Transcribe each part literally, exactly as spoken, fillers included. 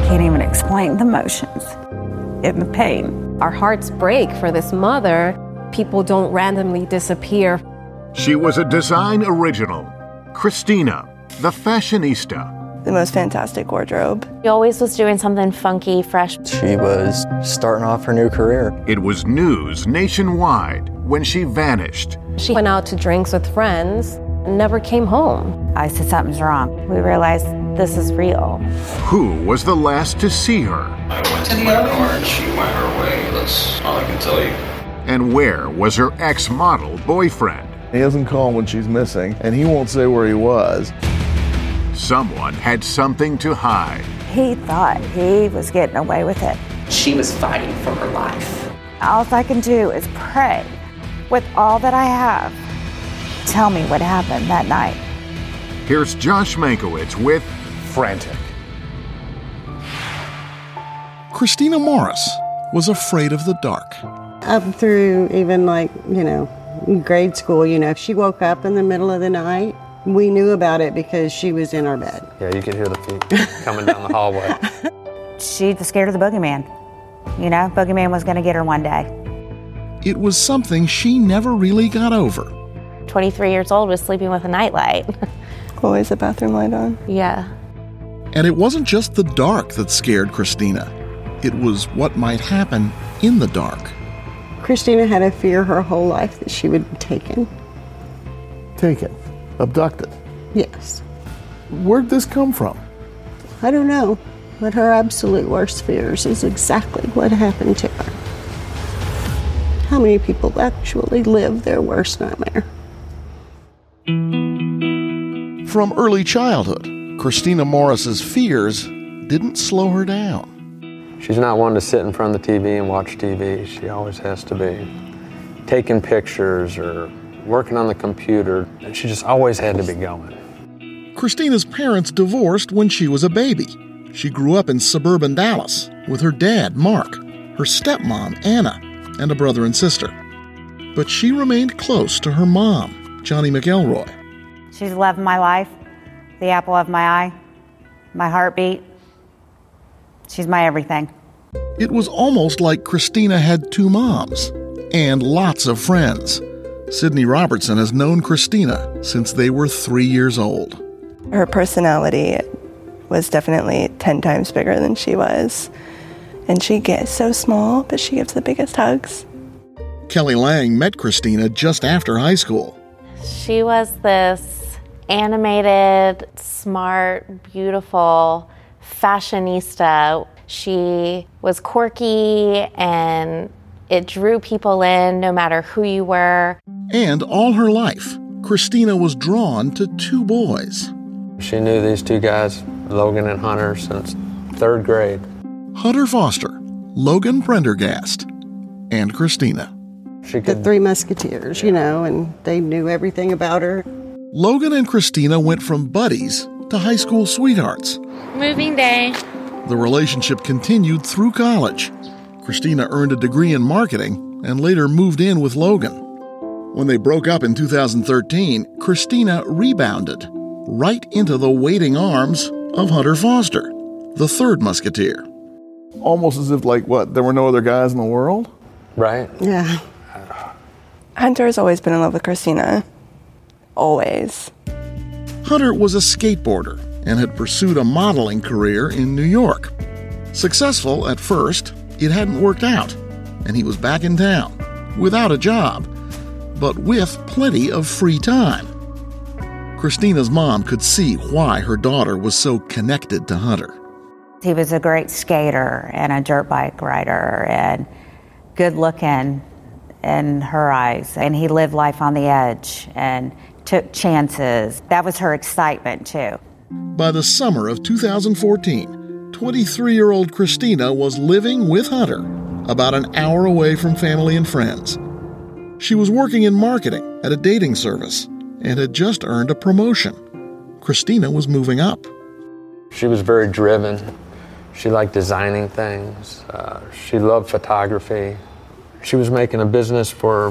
can't even explain the emotions and the pain. Our hearts break for this mother. People don't randomly disappear. She was a design original, Christina, the fashionista. The most fantastic wardrobe. She always was doing something funky, fresh. She was starting off her new career. It was news nationwide when she vanished. She went out to drinks with friends and never came home. I said, something's wrong. We realized this is real. Who was the last to see her? I went to my car and she went her way. That's all I can tell you. And where was her ex-model boyfriend? He doesn't call when she's missing, and he won't say where he was. Someone had something to hide. He thought he was getting away with it. She was fighting for her life. All I can do is pray with all that I have. Tell me what happened that night. Here's Josh Mankiewicz with Frantic. Christina Morris was afraid of the dark. Up through even like, you know, grade school, you know, if she woke up in the middle of the night, we knew about it because she was in our bed. Yeah, you could hear the feet coming down the hallway. She was scared of the boogeyman. You know, boogeyman was going to get her one day. It was something she never really got over. twenty-three years old was sleeping with a nightlight. Always a bathroom light on. Yeah. And it wasn't just the dark that scared Christina. It was what might happen in the dark. Christina had a fear her whole life that she would be taken. Taken? Abducted? Yes. Where'd this come from? I don't know, but her absolute worst fears is exactly what happened to her. How many people actually live their worst nightmare? From early childhood, Christina Morris's fears didn't slow her down. She's not one to sit in front of the T V and watch T V. She always has to be taking pictures or working on the computer. And she just always had to be going. Christina's parents divorced when she was a baby. She grew up in suburban Dallas with her dad, Mark, her stepmom, Anna, and a brother and sister. But she remained close to her mom, Johnny McElroy. She's the love of my life, the apple of my eye, my heartbeat. She's my everything. It was almost like Christina had two moms and lots of friends. Sydney Robertson has known Christina since they were three years old. Her personality was definitely ten times bigger than she was. And she gets so small, but she gives the biggest hugs. Kelly Lang met Christina just after high school. She was this animated, smart, beautiful fashionista. She was quirky and it drew people in no matter who you were. And all her life, Christina was drawn to two boys. She knew these two guys, Logan and Hunter, since third grade. Hunter Foster, Logan Prendergast, and Christina. She could, the Three Musketeers, you know, and they knew everything about her. Logan and Christina went from buddies to high school sweethearts. Moving day. The relationship continued through college. Christina earned a degree in marketing and later moved in with Logan. When they broke up in two thousand thirteen, Christina rebounded right into the waiting arms of Hunter Foster, the third musketeer. Almost as if, like, what, there were no other guys in the world? Right. Yeah. Hunter has always been in love with Christina. Always. Hunter was a skateboarder and had pursued a modeling career in New York. Successful at first, it hadn't worked out, and he was back in town, without a job, but with plenty of free time. Christina's mom could see why her daughter was so connected to Hunter. He was a great skater and a dirt bike rider and good looking in her eyes. And he lived life on the edge and took chances. That was her excitement too. By the summer of two thousand fourteen, twenty-three-year-old Christina was living with Hunter, about an hour away from family and friends. She was working in marketing at a dating service and had just earned a promotion. Christina was moving up. She was very driven. She liked designing things. Uh, she loved photography. She was making a business for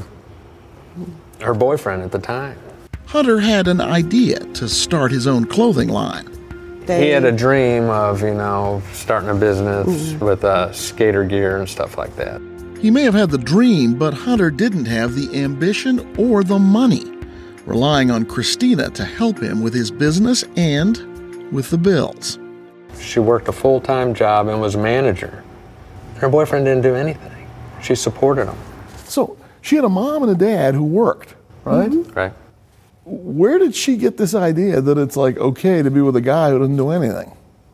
her boyfriend at the time. Hunter had an idea to start his own clothing line. They, he had a dream of, you know, starting a business mm-hmm. with uh, skater gear and stuff like that. He may have had the dream, but Hunter didn't have the ambition or the money, relying on Christina to help him with his business and with the bills. She worked a full-time job and was a manager. Her boyfriend didn't do anything. She supported him. So she had a mom and a dad who worked, right? Mm-hmm. Right. Where did she get this idea that it's like okay to be with a guy who doesn't do anything?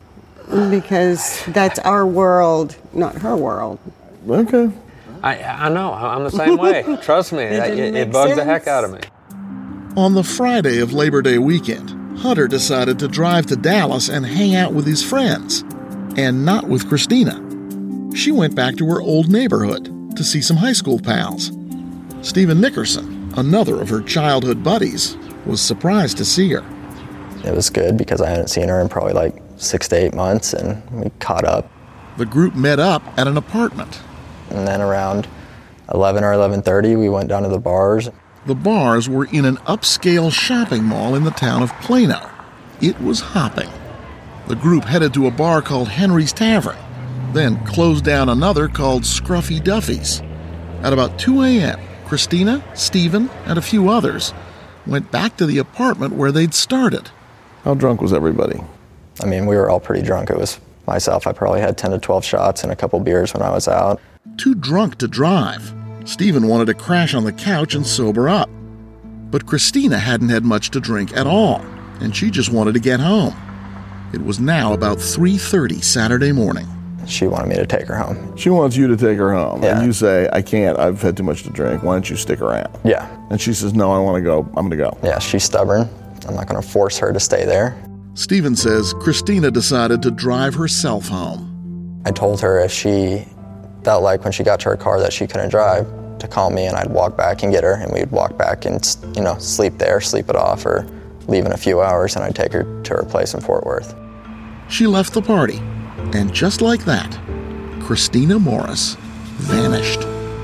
Because that's our world, not her world. Okay. I I know. I'm the same way. Trust me. it, it, it bugs sense. the heck out of me. On the Friday of Labor Day weekend, Hunter decided to drive to Dallas and hang out with his friends, and not with Christina. She went back to her old neighborhood to see some high school pals. Stephen Nickerson, another of her childhood buddies, was surprised to see her. It was good because I hadn't seen her in probably like six to eight months, and we caught up. The group met up at an apartment. And then around eleven or eleven thirty, we went down to the bars. The bars were in an upscale shopping mall in the town of Plano. It was hopping. The group headed to a bar called Henry's Tavern, then closed down another called Scruffy Duffy's. At about two a.m., Christina, Stephen, and a few others went back to the apartment where they'd started. How drunk was everybody? I mean, we were all pretty drunk. It was myself. I probably had ten to twelve shots and a couple beers when I was out. Too drunk to drive. Stephen wanted to crash on the couch and sober up. But Christina hadn't had much to drink at all, and she just wanted to get home. It was now about three thirty Saturday morning. She wanted me to take her home. She wants you to take her home. Yeah. And you say, I can't, I've had too much to drink. Why don't you stick around? Yeah. And she says, no, I want to go. I'm going to go. Yeah, she's stubborn. I'm not going to force her to stay there. Stephen says Christina decided to drive herself home. I told her if she felt like when she got to her car that she couldn't drive, to call me and I'd walk back and get her, and we'd walk back and, you know, sleep there, sleep it off, or leave in a few hours, and I'd take her to her place in Fort Worth. She left the party, and just like that, Christina Morris vanished.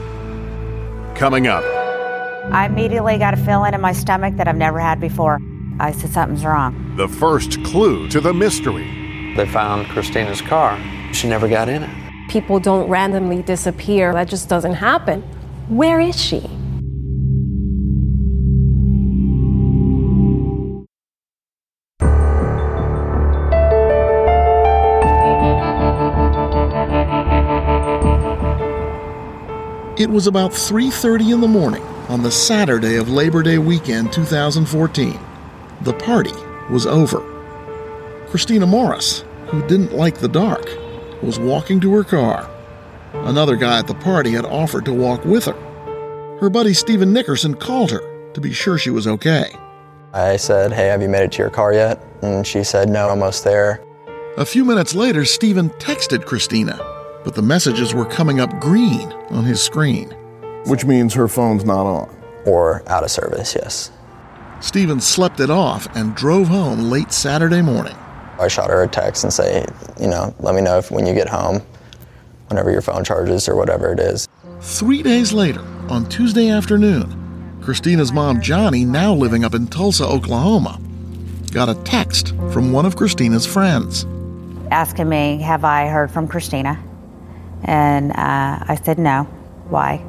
Coming up. I immediately got a feeling in my stomach that I've never had before. I said something's wrong. The first clue to the mystery. They found Christina's car. She never got in it. People don't randomly disappear. That just doesn't happen. Where is she? It was about three thirty in the morning on the Saturday of Labor Day weekend two thousand fourteen. The party was over. Christina Morris, who didn't like the dark, was walking to her car. Another guy at the party had offered to walk with her. Her buddy Stephen Nickerson called her to be sure she was okay. I said, hey, have you made it to your car yet? And she said, no, almost there. A few minutes later, Stephen texted Christina, but the messages were coming up green on his screen. Which means her phone's not on. Or out of service, yes. Stephen slept it off and drove home late Saturday morning. I shot her a text and say, you know, let me know if when you get home, whenever your phone charges or whatever it is. Three days later, on Tuesday afternoon, Christina's mom, Johnny, now living up in Tulsa, Oklahoma, got a text from one of Christina's friends. Asking me, have I heard from Christina? And uh, I said, no. Why?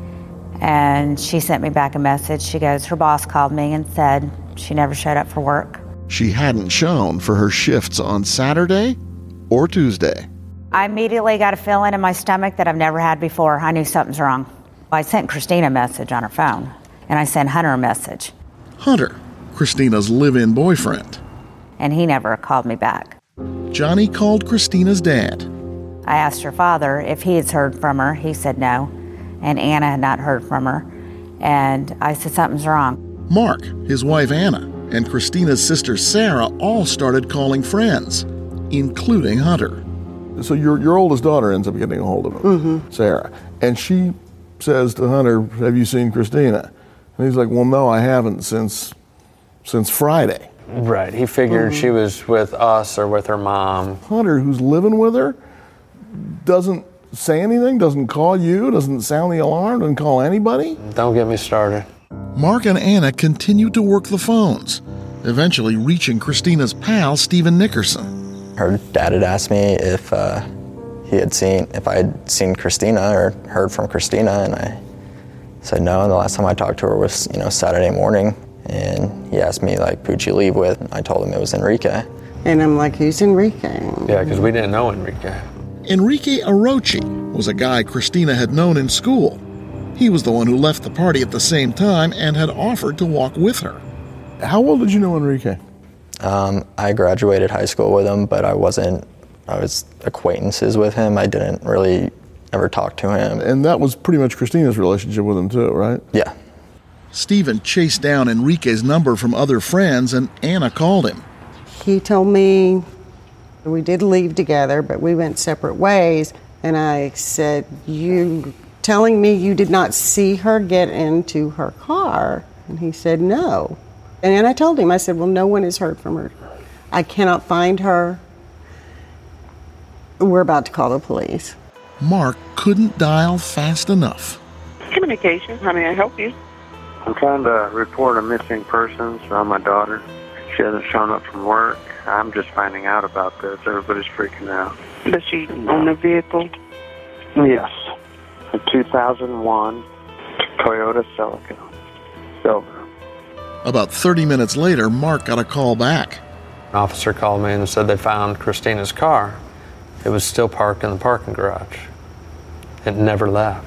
And she sent me back a message. She goes, her boss called me and said she never showed up for work. She hadn't shown for her shifts on Saturday or Tuesday. I immediately got a feeling in my stomach that I've never had before. I knew something's wrong. I sent Christina a message on her phone, and I sent Hunter a message. Hunter, Christina's live-in boyfriend. And he never called me back. Johnny called Christina's dad. I asked her father if he had heard from her. He said no, and Anna had not heard from her. And I said something's wrong. Mark, his wife Anna, and Christina's sister Sarah all started calling friends, including Hunter. So your your oldest daughter ends up getting a hold of him, mm-hmm. Sarah, and she says to Hunter, have you seen Christina? And he's like, well, no, I haven't since since Friday. Right, he figured mm-hmm. she was with us or with her mom. Hunter, who's living with her, doesn't say anything, doesn't call you, doesn't sound the alarm, doesn't call anybody? Don't get me started. Mark and Anna continued to work the phones, eventually reaching Christina's pal, Stephen Nickerson. Her dad had asked me if uh, he had seen, if I had seen Christina or heard from Christina, and I said no. And the last time I talked to her was, you know, Saturday morning, and he asked me, like, who'd you leave with? I told him it was Enrique. And I'm like, who's Enrique? Yeah, because we didn't know Enrique. Enrique Arochi was a guy Christina had known in school. He was the one who left the party at the same time and had offered to walk with her. How well did you know Enrique? Um, I graduated high school with him, but I wasn't, I was acquaintances with him. I didn't really ever talk to him. And that was pretty much Christina's relationship with him too, right? Yeah. Stephen chased down Enrique's number from other friends, and Anna called him. He told me we did leave together, but we went separate ways. And I said, you telling me you did not see her get into her car? And he said, no. And then I told him, I said, well, no one has heard from her. I cannot find her. We're about to call the police. Mark couldn't dial fast enough. Communication, how may I help you? I'm trying to report a missing persons on my daughter. She hasn't shown up from work. I'm just finding out about this. Everybody's freaking out. Does she own a vehicle? Yes. A two thousand one Toyota Celica, silver. About thirty minutes later, Mark got a call back. An officer called me and said they found Christina's car. It was still parked in the parking garage. It never left.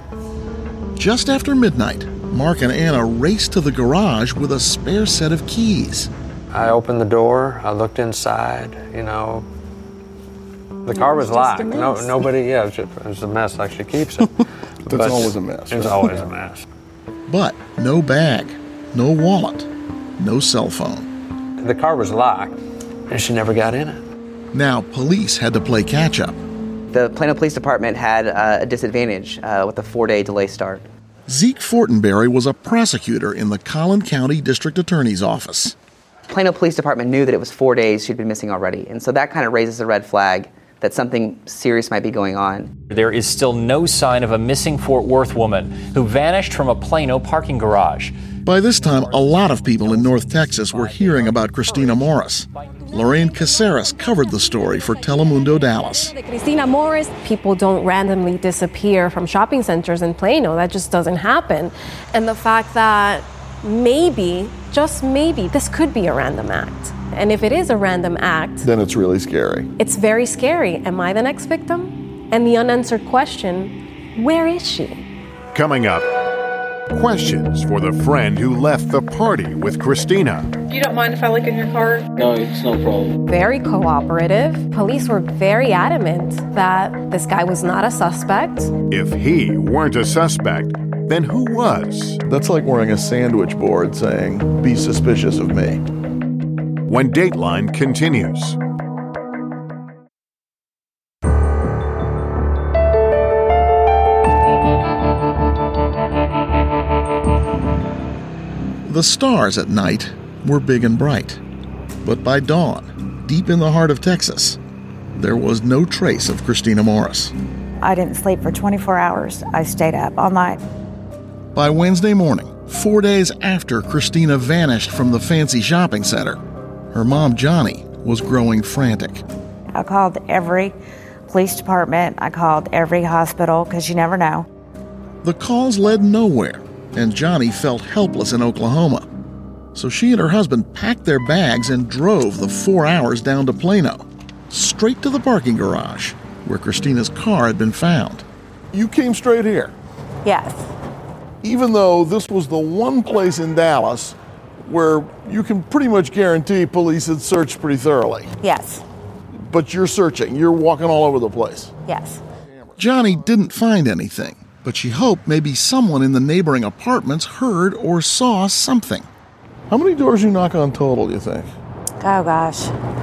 Just after midnight, Mark and Anna raced to the garage with a spare set of keys. I opened the door, I looked inside, you know. The car was, was locked. No, nobody, yeah, it was, just, it was a mess like she keeps it. That's but always a mess. It's right? always a mess. But no bag, no wallet, no cell phone. The car was locked, and she never got in it. Now police had to play catch up. The Plano Police Department had uh, a disadvantage uh, with a four-day delay start. Zeke Fortenberry was a prosecutor in the Collin County District Attorney's Office. Plano Police Department knew that it was four days she'd been missing already, and so that kind of raises a red flag that something serious might be going on. There is still no sign of a missing Fort Worth woman who vanished from a Plano parking garage. By this time, a lot of people in North Texas were hearing about Christina Morris. Lorraine Caceres covered the story for Telemundo Dallas. Christina Morris, people don't randomly disappear from shopping centers in Plano. That just doesn't happen. And the fact that maybe, just maybe, this could be a random act. And if it is a random act, then it's really scary. It's very scary. Am I the next victim? And the unanswered question, where is she? Coming up, questions for the friend who left the party with Christina. You don't mind if I look in your car? No, it's no problem. Very cooperative. Police were very adamant that this guy was not a suspect. If he weren't a suspect, then who was? That's like wearing a sandwich board saying, be suspicious of me. When Dateline continues. The stars at night were big and bright. But by dawn, deep in the heart of Texas, there was no trace of Christina Morris. I didn't sleep for twenty-four hours. I stayed up all night. By Wednesday morning, four days after Christina vanished from the fancy shopping center, her mom, Johnny, was growing frantic. I called every police department. I called every hospital, because you never know. The calls led nowhere, and Johnny felt helpless in Oklahoma. So she and her husband packed their bags and drove the four hours down to Plano, straight to the parking garage where Christina's car had been found. You came straight here? Yes. Even though this was the one place in Dallas where you can pretty much guarantee police had searched pretty thoroughly. Yes. But you're searching. You're walking all over the place. Yes. Johnny didn't find anything, but she hoped maybe someone in the neighboring apartments heard or saw something. How many doors you knock on total, you think? Oh, gosh.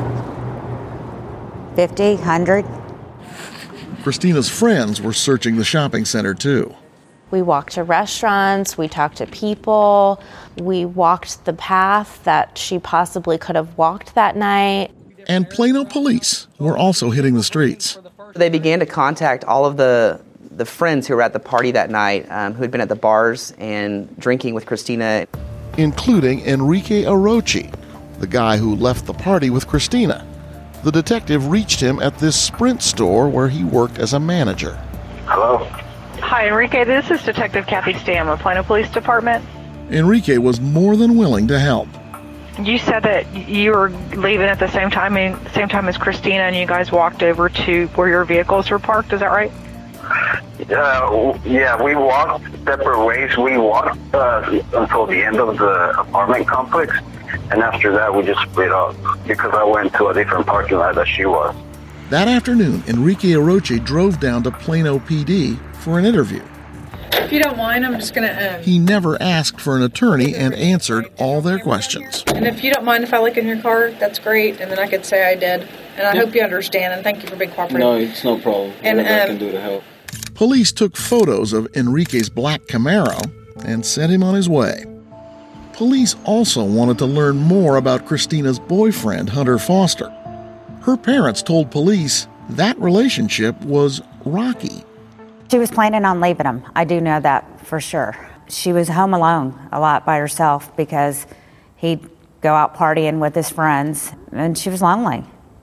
fifty, one hundred. Christina's friends were searching the shopping center, too. We walked to restaurants, we talked to people, we walked the path that she possibly could have walked that night. And Plano police were also hitting the streets. They began to contact all of the the friends who were at the party that night, um, who had been at the bars and drinking with Christina. Including Enrique Arochi, the guy who left the party with Christina. The detective reached him at this Sprint store where he worked as a manager. Hello? Hi, Enrique. This is Detective Kathy Stam of Plano Police Department. Enrique was more than willing to help. You said that you were leaving at the same time, I mean, same time as Christina, and you guys walked over to where your vehicles were parked. Is that right? Uh, yeah, we walked separate ways. We walked uh, until the end of the apartment complex, and after that we just split up because I went to a different parking lot that she was. That afternoon, Enrique Aroche drove down to Plano P D for an interview. If you don't mind, I'm just going to... Um, he never asked for an attorney and answered all their questions. And if you don't mind if I look in your car, that's great, and then I could say I did. And I yeah. hope you understand, and thank you for being cooperative. No, it's no problem. And, Whatever um, I can do to help. Police took photos of Enrique's black Camaro and sent him on his way. Police also wanted to learn more about Christina's boyfriend, Hunter Foster. Her parents told police that relationship was rocky. She was planning on leaving him. I do know that for sure. She was home alone a lot by herself because he'd go out partying with his friends, and she was lonely.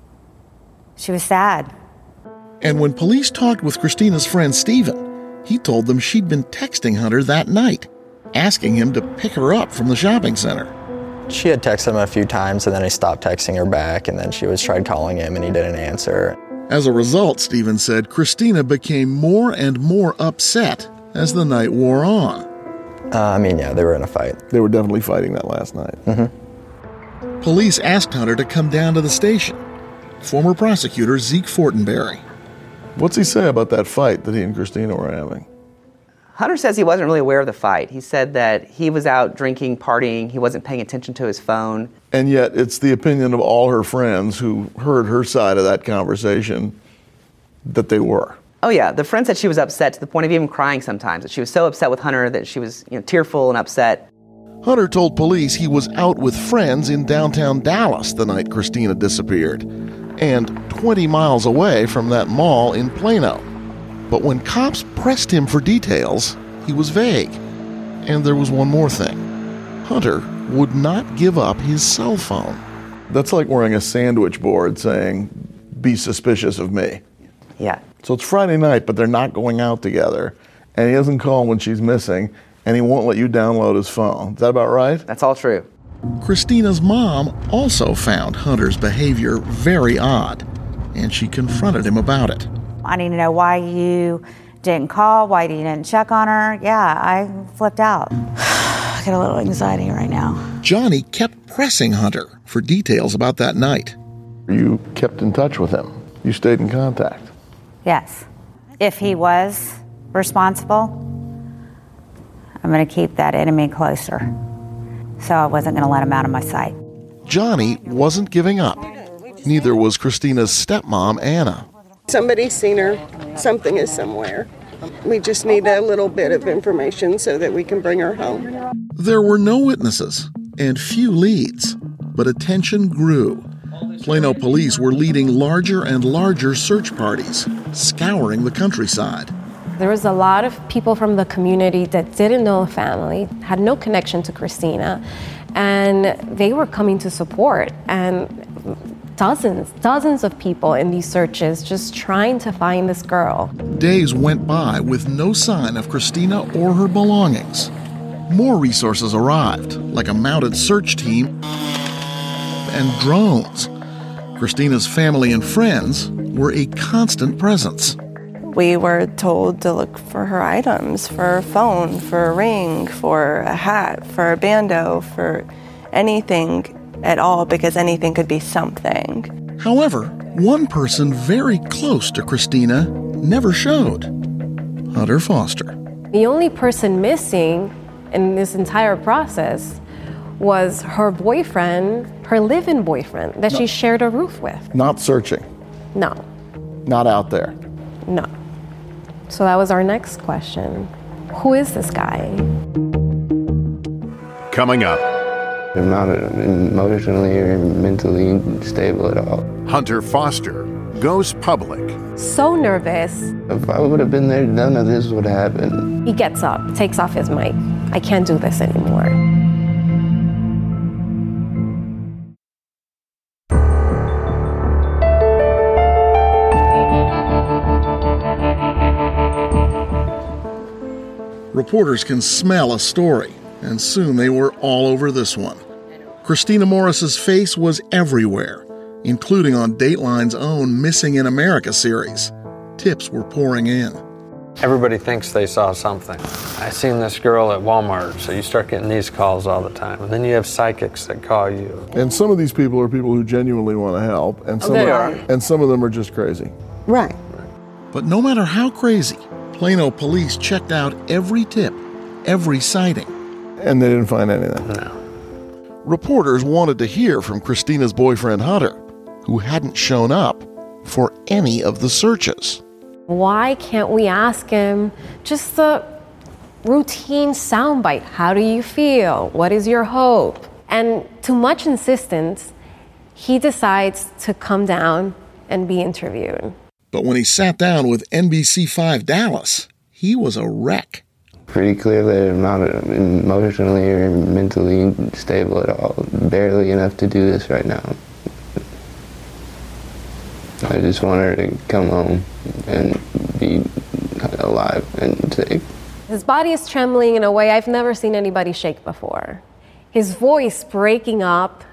She was sad. And when police talked with Christina's friend Stephen, he told them she'd been texting Hunter that night, asking him to pick her up from the shopping center. She had texted him a few times, and then he stopped texting her back, and then she was tried calling him, and he didn't answer. As a result, Stephen said, Christina became more and more upset as the night wore on. Uh, I mean, yeah, they were in a fight. They were definitely fighting that last night. Mm-hmm. Police asked Hunter to come down to the station. Former prosecutor Zeke Fortenberry. What's he say about that fight that he and Christina were having? Hunter says he wasn't really aware of the fight. He said that he was out drinking, partying, he wasn't paying attention to his phone. And yet it's the opinion of all her friends who heard her side of that conversation that they were. Oh yeah, the friend said she was upset to the point of even crying sometimes. That she was so upset with Hunter that she was, you know, tearful and upset. Hunter told police he was out with friends in downtown Dallas the night Christina disappeared, and twenty miles away from that mall in Plano. But when cops pressed him for details, he was vague. And there was one more thing. Hunter would not give up his cell phone. That's like wearing a sandwich board saying, be suspicious of me. Yeah. So it's Friday night, but they're not going out together. And he doesn't call when she's missing, and he won't let you download his phone. Is that about right? That's all true. Christina's mom also found Hunter's behavior very odd, and she confronted him about it. I need to know why you didn't call, why you didn't check on her. Yeah, I flipped out. I get a little anxiety right now. Johnny kept pressing Hunter for details about that night. You kept in touch with him. You stayed in contact. Yes. If he was responsible, I'm going to keep that enemy closer. So I wasn't going to let him out of my sight. Johnny wasn't giving up. Neither was Christina's stepmom, Anna. Somebody's seen her. Something is somewhere. We just need a little bit of information so that we can bring her home. There were no witnesses and few leads, but attention grew. Plano police were leading larger and larger search parties, scouring the countryside. There was a lot of people from the community that didn't know the family, had no connection to Christina, and they were coming to support. And dozens, dozens of people in these searches just trying to find this girl. Days went by with no sign of Christina or her belongings. More resources arrived, like a mounted search team and drones. Christina's family and friends were a constant presence. We were told to look for her items, for a phone, for a ring, for a hat, for a bandeau, for anything at all, because anything could be something. However, one person very close to Christina never showed. Hunter Foster. The only person missing in this entire process was her boyfriend, her live-in boyfriend that no. she shared a roof with. Not searching? No. Not out there? No. So that was our next question. Who is this guy? Coming up. I'm not emotionally or mentally stable at all. Hunter Foster goes public. So nervous. If I would have been there, none of this would happen. He gets up, takes off his mic. I can't do this anymore. Reporters can smell a story, and soon they were all over this one. Christina Morris's face was everywhere, including on Dateline's own Missing in America series. Tips were pouring in. Everybody thinks they saw something. I seen this girl at Walmart, so you start getting these calls all the time. And then you have psychics that call you. And some of these people are people who genuinely want to help, and some they of, are. and some of them are just crazy. Right. But no matter how crazy, Plano police checked out every tip, every sighting. And they didn't find anything. No. Reporters wanted to hear from Christina's boyfriend Hunter, who hadn't shown up for any of the searches. Why can't we ask him just the routine soundbite? How do you feel? What is your hope? And to much insistence, he decides to come down and be interviewed. But when he sat down with N B C five Dallas, he was a wreck. Pretty clear that I'm not emotionally or mentally stable at all. Barely enough to do this right now. I just want her to come home and be alive and safe. His body is trembling in a way I've never seen anybody shake before. His voice breaking up,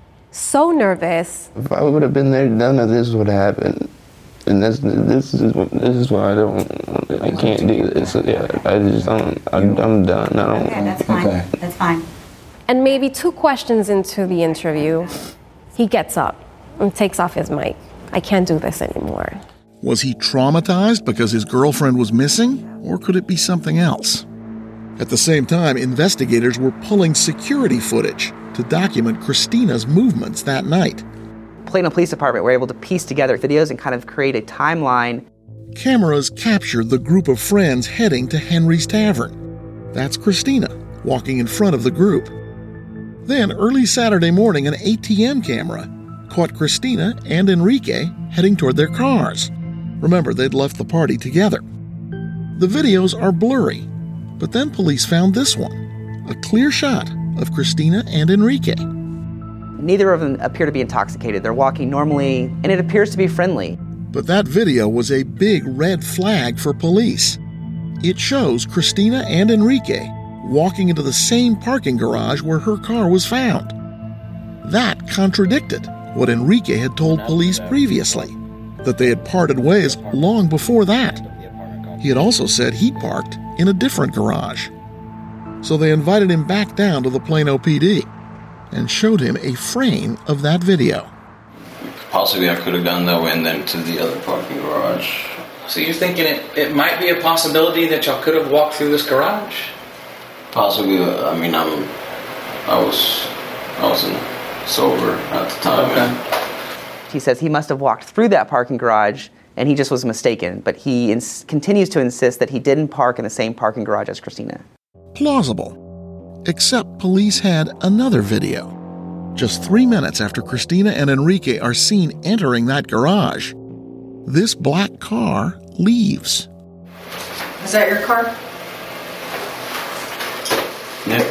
so nervous. If I would have been there, none of this would happen. And that's, this is this is why I don't, I can't do this. Yeah, I just don't, I'm, I'm done. I don't. Okay, that's fine. Okay. That's fine. And maybe two questions into the interview, he gets up and takes off his mic. I can't do this anymore. Was he traumatized because his girlfriend was missing, or could it be something else? At the same time, investigators were pulling security footage to document Christina's movements that night. Plano Police Department were able to piece together videos and kind of create a timeline. Cameras captured the group of friends heading to Henry's Tavern. That's Christina walking in front of the group. Then, early Saturday morning, an A T M camera caught Christina and Enrique heading toward their cars. Remember, they'd left the party together. The videos are blurry, but then police found this one, a clear shot of Christina and Enrique. Neither of them appear to be intoxicated. They're walking normally, and it appears to be friendly. But that video was a big red flag for police. It shows Christina and Enrique walking into the same parking garage where her car was found. That contradicted what Enrique had told police previously, that they had parted ways long before that. He had also said he'd parked in a different garage. So they invited him back down to the Plano P D and showed him a frame of that video. Possibly I could have gone that way and then to the other parking garage. So you're thinking it, it might be a possibility that y'all could have walked through this garage? Possibly. I mean, I'm. I was. I wasn't sober at the time. Okay. He says he must have walked through that parking garage and he just was mistaken, but he ins- continues to insist that he didn't park in the same parking garage as Christina. Plausible. Except police had another video. Just three minutes after Christina and Enrique are seen entering that garage, this black car leaves. Is that your car? Yeah.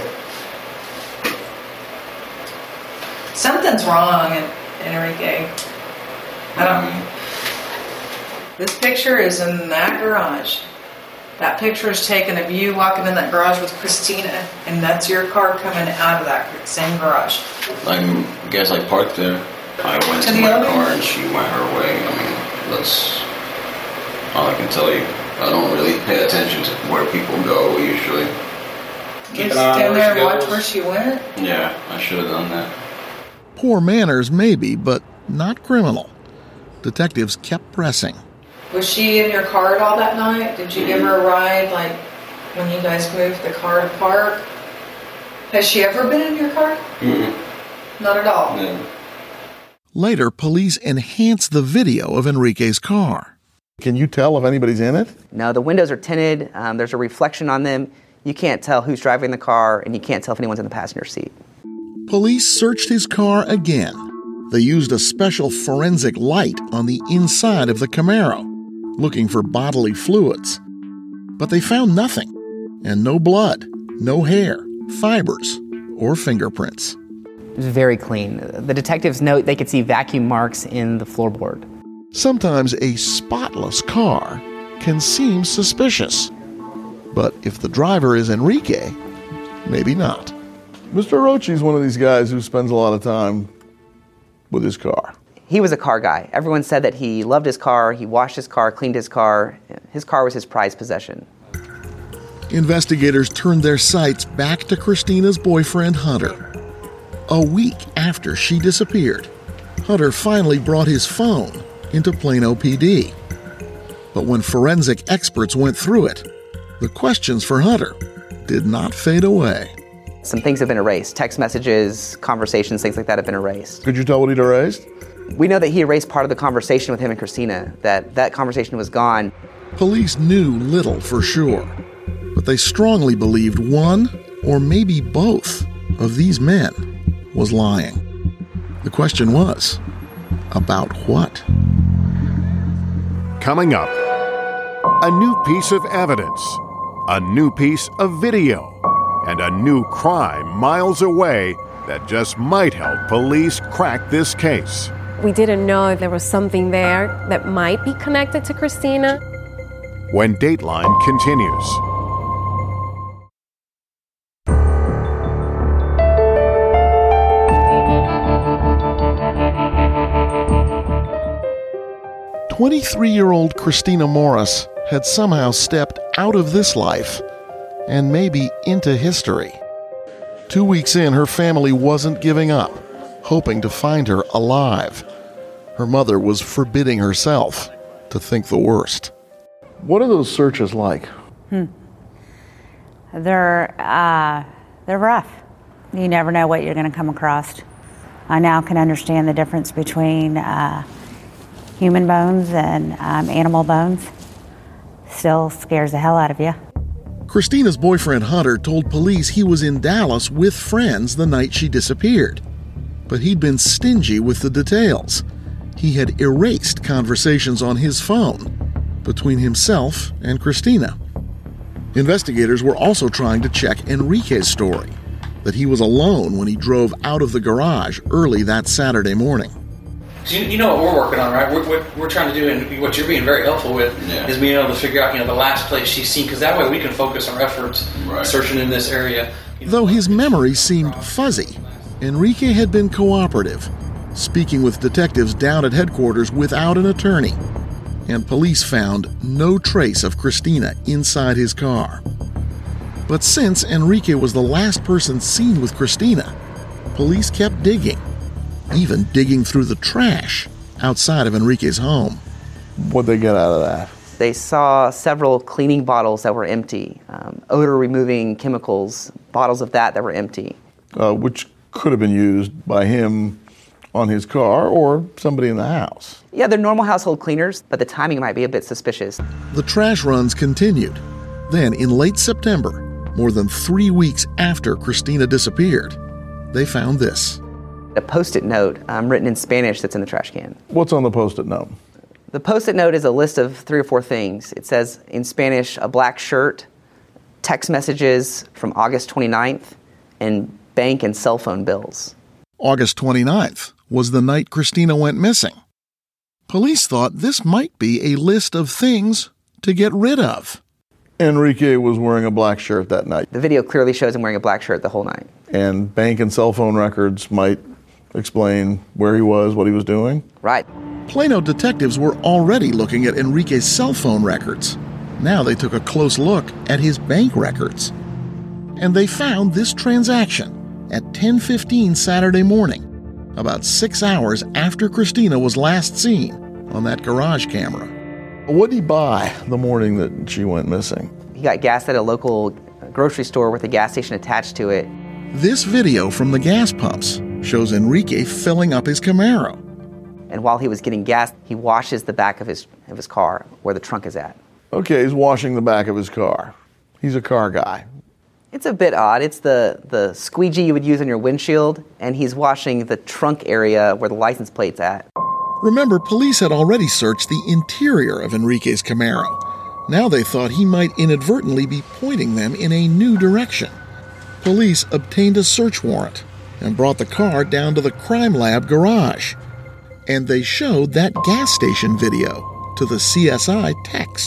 Something's wrong, Enrique. I don't. This picture is in that garage. That picture is taken of you walking in that garage with Christina, and that's your car coming out of that same garage. I guess I parked there. I went to, To the my other? car and she went her way. I mean, that's all I can tell you. I don't really pay attention to where people go usually. You stand there and watch where she went? Yeah, I should have done that. Poor manners, maybe, but not criminal. Detectives kept pressing. Was she in your car at all that night? Did you give her a ride, like, when you guys moved the car to park? Has she ever been in your car? Mm-hmm. Not at all? No. Later, police enhanced the video of Enrique's car. Can you tell if anybody's in it? No, the windows are tinted. Um, there's a reflection on them. You can't tell who's driving the car, and you can't tell if anyone's in the passenger seat. Police searched his car again. They used a special forensic light on the inside of the Camaro, looking for bodily fluids. But they found nothing, and no blood, no hair, fibers, or fingerprints. It was very clean. The detectives note they could see vacuum marks in the floorboard. Sometimes a spotless car can seem suspicious. But if the driver is Enrique, maybe not. Mister Orochi is one of these guys who spends a lot of time with his car. He was a car guy. Everyone said that he loved his car, he washed his car, cleaned his car. His car was his prized possession. Investigators turned their sights back to Christina's boyfriend, Hunter. A week after she disappeared, Hunter finally brought his phone into Plano P D. But when forensic experts went through it, the questions for Hunter did not fade away. Some things have been erased. Text messages, conversations, things like that have been erased. Could you tell what he'd erased? We know that he erased part of the conversation with him and Christina, that that conversation was gone. Police knew little for sure, but they strongly believed one, or maybe both, of these men was lying. The question was, about what? Coming up, a new piece of evidence, a new piece of video, and a new crime miles away that just might help police crack this case. We didn't know if there was something there that might be connected to Christina. When Dateline continues. twenty-three-year-old Christina Morris had somehow stepped out of this life and maybe into history. Two weeks in, her family wasn't giving up, hoping to find her alive. Her mother was forbidding herself to think the worst. What are those searches like? Hmm. They're, uh, they're rough. You never know what you're going to come across. I now can understand the difference between uh, human bones and um, animal bones. Still scares the hell out of you. Christina's boyfriend Hunter told police he was in Dallas with friends the night she disappeared. But he'd been stingy with the details. He had erased conversations on his phone between himself and Christina. Investigators were also trying to check Enrique's story, that he was alone when he drove out of the garage early that Saturday morning. So you, you know what we're working on, right? We're, what we're trying to do, and what you're being very helpful with, yeah. is being able to figure out, you know, the last place she's seen, because that way we can focus our efforts right. searching in this area. You know, Though his memory seemed fuzzy, Enrique had been cooperative, speaking with detectives down at headquarters without an attorney, and police found no trace of Christina inside his car. But since Enrique was the last person seen with Christina, police kept digging, even digging through the trash outside of Enrique's home. What'd they get out of that? They saw several cleaning bottles that were empty, um, odor-removing chemicals, bottles of that that were empty. Uh, which could have been used by him on his car or somebody in the house. Yeah, they're normal household cleaners, but the timing might be a bit suspicious. The trash runs continued. Then, in late September, more than three weeks after Christina disappeared, they found this. A Post-it note um, written in Spanish that's in the trash can. What's on the Post-it note? The Post-it note is a list of three or four things. It says in Spanish, a black shirt, text messages from August twenty-ninth, and bank and cell phone bills. August twenty-ninth was the night Christina went missing. Police thought this might be a list of things to get rid of. Enrique was wearing a black shirt that night. The video clearly shows him wearing a black shirt the whole night. And bank and cell phone records might explain where he was, what he was doing? Right. Plano detectives were already looking at Enrique's cell phone records. Now they took a close look at his bank records. And they found this transaction at ten fifteen Saturday morning, about six hours after Christina was last seen on that garage camera. What did he buy the morning that she went missing? He got gas at a local grocery store with a gas station attached to it. This video from the gas pumps shows Enrique filling up his Camaro. And while he was getting gas, he washes the back of his of his car where the trunk is at. Okay, he's washing the back of his car. He's a car guy. It's a bit odd. It's the, the squeegee you would use on your windshield, and he's washing the trunk area where the license plate's at. Remember, police had already searched the interior of Enrique's Camaro. Now they thought he might inadvertently be pointing them in a new direction. Police obtained a search warrant and brought the car down to the crime lab garage. And they showed that gas station video to the C S I techs.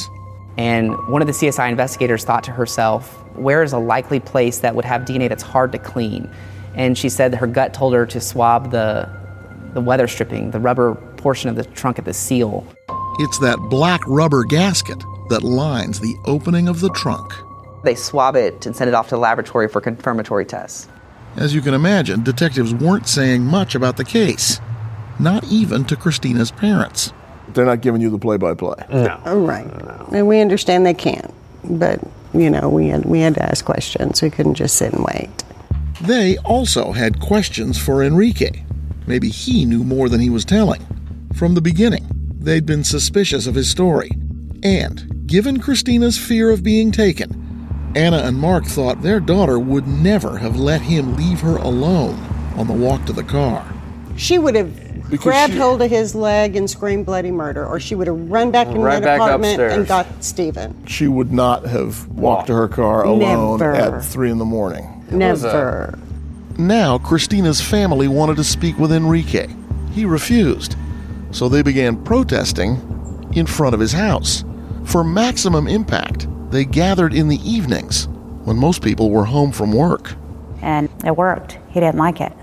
And one of the C S I investigators thought to herself, where is a likely place that would have D N A that's hard to clean? And she said that her gut told her to swab the, the weather stripping, the rubber portion of the trunk at the seal. It's that black rubber gasket that lines the opening of the trunk. They swab it and send it off to the laboratory for confirmatory tests. As you can imagine, detectives weren't saying much about the case, not even to Christina's parents. They're not giving you the play-by-play. No. Oh, right. No. And we understand they can't, but, you know, we had, we had to ask questions. We couldn't just sit and wait. They also had questions for Enrique. Maybe he knew more than he was telling. From the beginning, they'd been suspicious of his story. And, given Christina's fear of being taken, Anna and Mark thought their daughter would never have let him leave her alone on the walk to the car. She would have because grabbed she, hold of his leg and screamed bloody murder, or she would have run back in right that apartment upstairs. and got Stephen. She would not have walked to her car alone Never. at three in the morning. Never. Now, Christina's family wanted to speak with Enrique. He refused. So they began protesting in front of his house. For maximum impact, they gathered in the evenings when most people were home from work. And it worked. He didn't like it.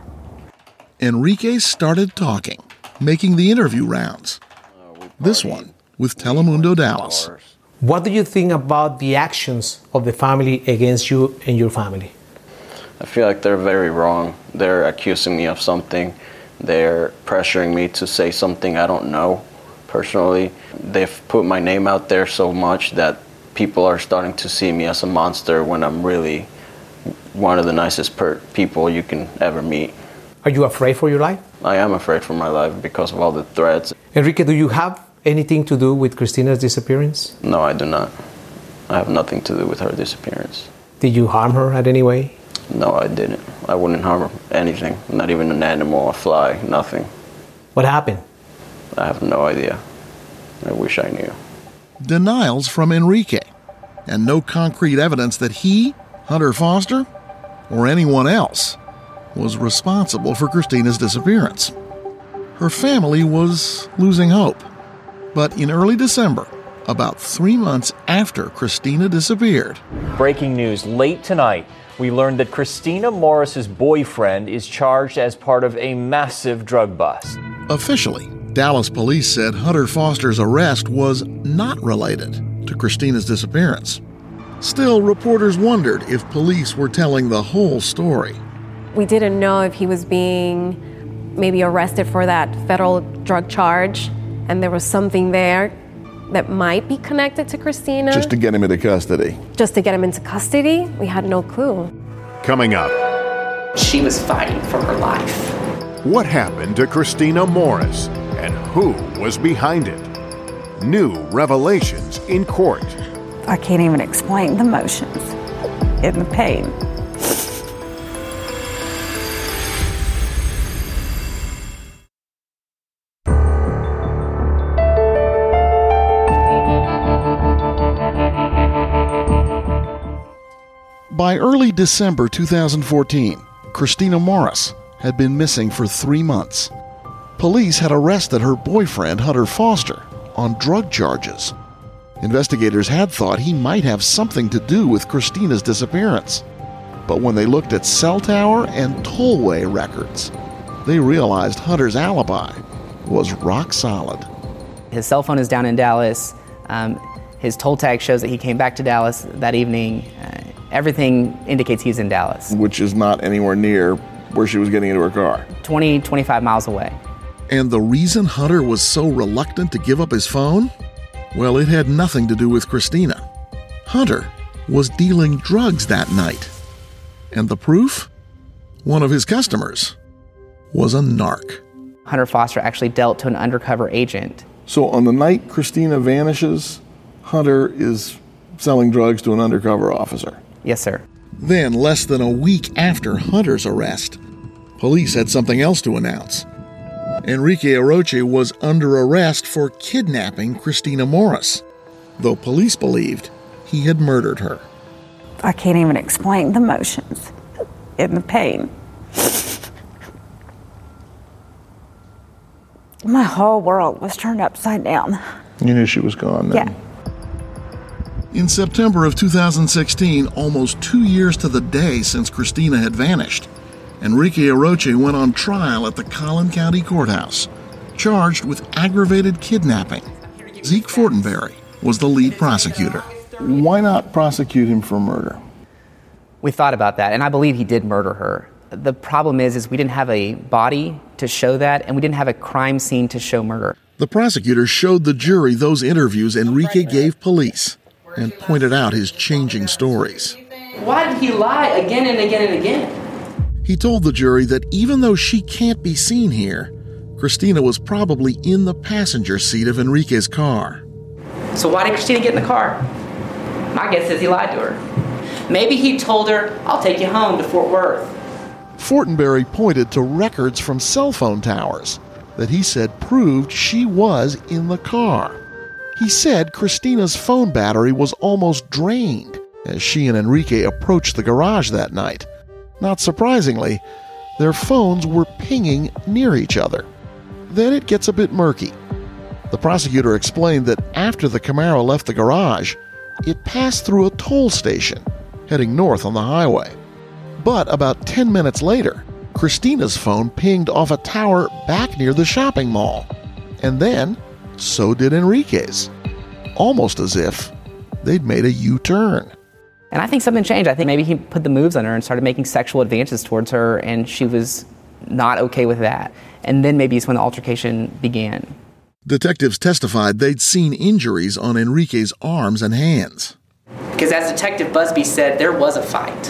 Enrique started talking, making the interview rounds. This one with Telemundo Dallas. What do you think about the actions of the family against you and your family? I feel like they're very wrong. They're accusing me of something. They're pressuring me to say something I don't know personally. They've put my name out there so much that people are starting to see me as a monster when I'm really one of the nicest per- people you can ever meet. Are you afraid for your life? I am afraid for my life because of all the threats. Enrique, do you have anything to do with Christina's disappearance? No, I do not. I have nothing to do with her disappearance. Did you harm her in any way? No, I didn't. I wouldn't harm anything, not even an animal, a fly, nothing. What happened? I have no idea. I wish I knew. Denials from Enrique, and no concrete evidence that he, Hunter Foster, or anyone else was responsible for Christina's disappearance. Her family was losing hope. But in early December, about three months after Christina disappeared. Breaking news late tonight. We learned that Christina Morris's boyfriend is charged as part of a massive drug bust. Officially, Dallas police said Hunter Foster's arrest was not related to Christina's disappearance. Still, reporters wondered if police were telling the whole story. We didn't know if he was being maybe arrested for that federal drug charge, and there was something there that might be connected to Christina. Just to get him into custody. Just to get him into custody? We had no clue. Coming up. She was fighting for her life. What happened to Christina Morris and who was behind it? New revelations in court. I can't even explain the emotions and the pain. By early December two thousand fourteen, Christina Morris had been missing for three months. Police had arrested her boyfriend, Hunter Foster, on drug charges. Investigators had thought he might have something to do with Christina's disappearance. But when they looked at cell tower and tollway records, they realized Hunter's alibi was rock solid. His cell phone is down in Dallas. Um, his toll tag shows that he came back to Dallas that evening. Uh, everything indicates he's in Dallas. Which is not anywhere near where she was getting into her car. twenty, twenty-five miles away. And the reason Hunter was so reluctant to give up his phone? Well, it had nothing to do with Christina. Hunter was dealing drugs that night. And the proof? One of his customers was a narc. Hunter Foster actually dealt to an undercover agent. So on the night Christina vanishes, Hunter is selling drugs to an undercover officer. Yes, sir. Then, less than a week after Hunter's arrest, police had something else to announce. Enrique Aroche was under arrest for kidnapping Christina Morris, though police believed he had murdered her. I can't even explain the emotions and the pain. My whole world was turned upside down. You knew she was gone then? Yeah. In September of two thousand sixteen, almost two years to the day since Christina had vanished, Enrique Aroche went on trial at the Collin County Courthouse, charged with aggravated kidnapping. Zeke Fortenberry was the lead prosecutor. Why not prosecute him for murder? We thought about that, and I believe he did murder her. The problem is, is we didn't have a body to show that, and we didn't have a crime scene to show murder. The prosecutor showed the jury those interviews Enrique gave police and pointed out his changing stories. Why did he lie again and again and again? He told the jury that even though she can't be seen here, Christina was probably in the passenger seat of Enrique's car. So why did Christina get in the car? My guess is he lied to her. Maybe he told her, I'll take you home to Fort Worth. Fortenberry pointed to records from cell phone towers that he said proved she was in the car. He said Christina's phone battery was almost drained as she and Enrique approached the garage that night. Not surprisingly, their phones were pinging near each other. Then it gets a bit murky. The prosecutor explained that after the Camaro left the garage, it passed through a toll station, heading north on the highway. But about ten minutes later, Christina's phone pinged off a tower back near the shopping mall. And then, so did Enrique's. Almost as if they'd made a U-turn. And I think something changed. I think maybe he put the moves on her and started making sexual advances towards her, and she was not okay with that. And then maybe it's when the altercation began. Detectives testified they'd seen injuries on Enrique's arms and hands. Because as Detective Busby said, there was a fight.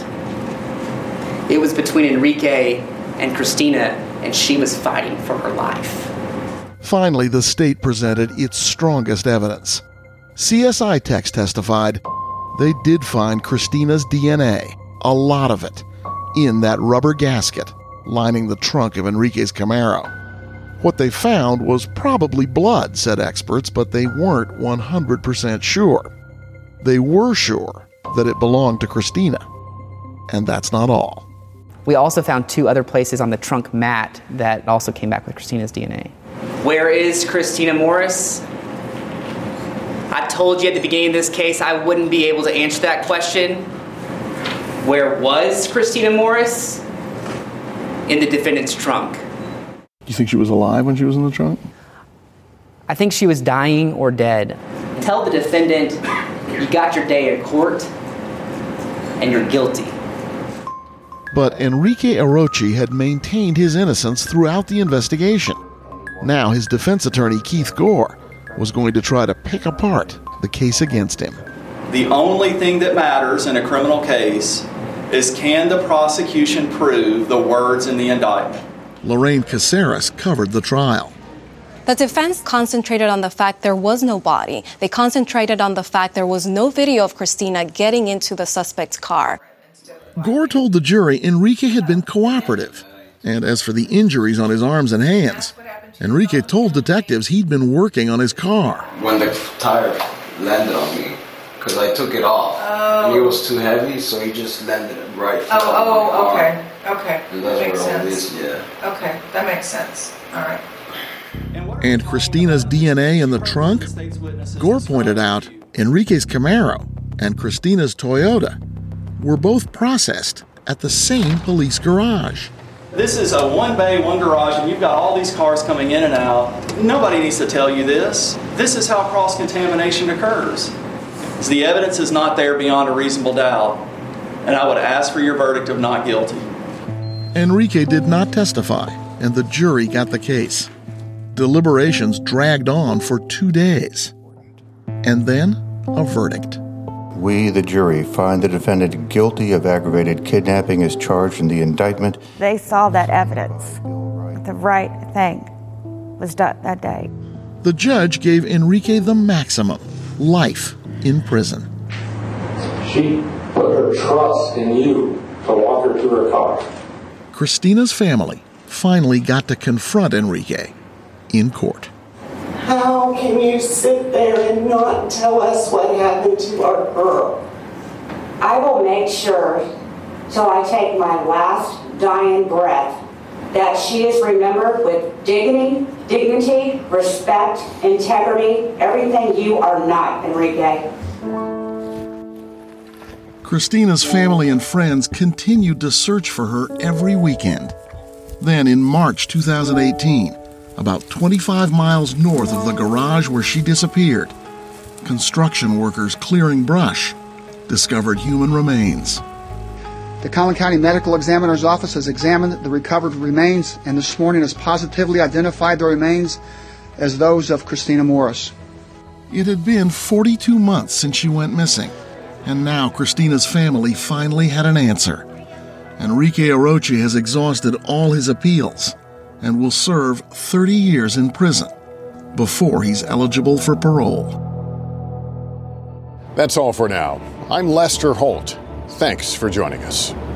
It was between Enrique and Christina, and she was fighting for her life. Finally, the state presented its strongest evidence. C S I techs testified they did find Christina's D N A, a lot of it, in that rubber gasket lining the trunk of Enrique's Camaro. What they found was probably blood, said experts, but they weren't one hundred percent sure. They were sure that it belonged to Christina. And that's not all. We also found two other places on the trunk mat that also came back with Christina's D N A. Where is Christina Morris? I told you at the beginning of this case I wouldn't be able to answer that question. Where was Christina Morris? In the defendant's trunk. Do you think she was alive when she was in the trunk? I think she was dying or dead. Tell the defendant you got your day in court and you're guilty. But Enrique Aroche had maintained his innocence throughout the investigation. Now his defense attorney, Keith Gore, was going to try to pick apart the case against him. The only thing that matters in a criminal case is can the prosecution prove the words in the indictment? Lorraine Caceres covered the trial. The defense concentrated on the fact there was no body. They concentrated on the fact there was no video of Christina getting into the suspect's car. Gore told the jury Enrique had been cooperative. And as for the injuries on his arms and hands, Enrique told detectives he'd been working on his car. When the tire landed on me, because I took it off, Oh. and it was too heavy, so he just landed it right Oh, flat on my oh, arm. okay, okay. And That that's makes where all sense. this, yeah. Okay, that makes sense. All right. And Christina's D N A in the trunk? Gore pointed out Enrique's Camaro and Christina's Toyota were both processed at the same police garage. This is a one bay, one garage, and you've got all these cars coming in and out. Nobody needs to tell you this. This is how cross-contamination occurs. So the evidence is not there beyond a reasonable doubt, and I would ask for your verdict of not guilty. Enrique did not testify, and the jury got the case. Deliberations dragged on for two days. And then, a verdict. We, the jury, find the defendant guilty of aggravated kidnapping as charged in the indictment. They saw that evidence. The right thing was done that day. The judge gave Enrique the maximum, life in prison. She put her trust in you to walk her to her car. Christina's family finally got to confront Enrique in court. How can you sit there and not tell us what happened to our girl? I will make sure, till I take my last dying breath, that she is remembered with dignity, dignity, respect, integrity, everything you are not, Enrique. Christina's family and friends continued to search for her every weekend. Then in March two thousand eighteen, about twenty-five miles north of the garage where she disappeared, construction workers clearing brush discovered human remains. The Collin County Medical Examiner's Office has examined the recovered remains and this morning has positively identified the remains as those of Christina Morris. It had been forty-two months since she went missing, and now Christina's family finally had an answer. Enrique Aroche has exhausted all his appeals and will serve thirty years in prison before he's eligible for parole. That's all for now. I'm Lester Holt. Thanks for joining us.